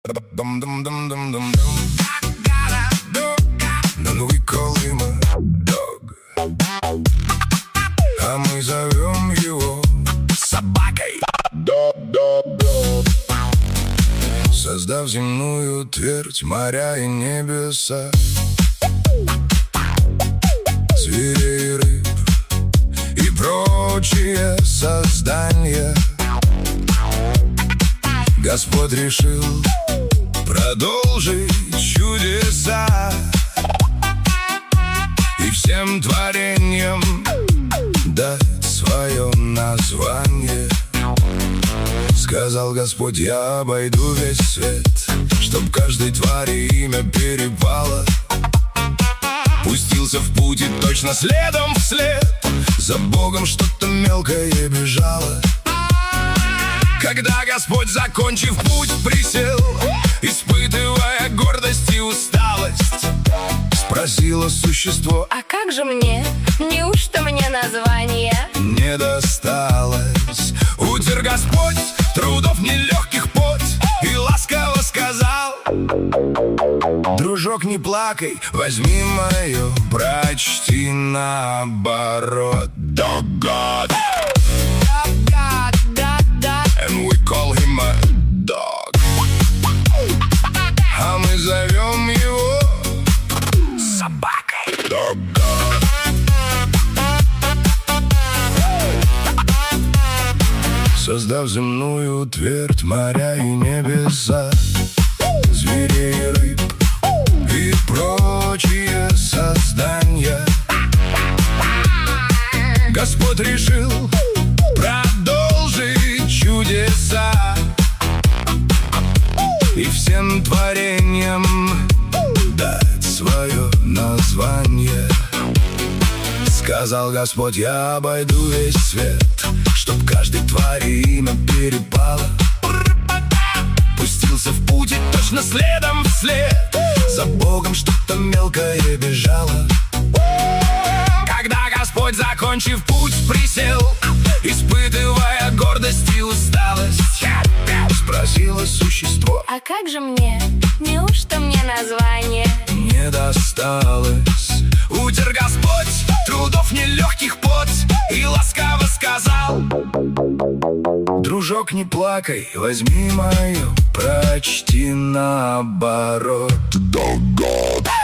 And we call him a dog. А мы зовем его собакой. Создав земную твердь, моря и небеса, зверей, рыб и прочие создания, Господь решил продолжить чудеса и всем творениям дать свое название. Сказал Господь: я обойду весь свет, чтоб каждой твари имя перепало. Пустился в путь и точно следом вслед за Богом что-то мелкое бежало. Когда Господь, закончив путь, присел, испытывая гордость и усталость, спросило существо: а как же мне? Неужто мне название не досталось? Утер Господь трудов нелегких пот и ласково сказал: дружок, не плакай, возьми мое, прочти наоборот. Dog God. And we call him a dog. А мы зовем его собакой. Dog God. Создав земную твердь, моря и небеса, зверей и рыб и прочие создания, Господь решил продолжить чудеса и всем творениям дать свое название. Сказал Господь: я обойду весь свет, чтоб каждой твари имя перепало. Пустился в путь и точно следом вслед за Богом что-то мелкое бежало. Когда Господь, закончив путь, присел, испытывая гордость и усталость, спросило существо: а как же мне? Неужто мне название не досталось? Утер Господь трудов нелегких пот и ласково сказал: дружок, не плакай, возьми мою, прочти наоборот. Dog God.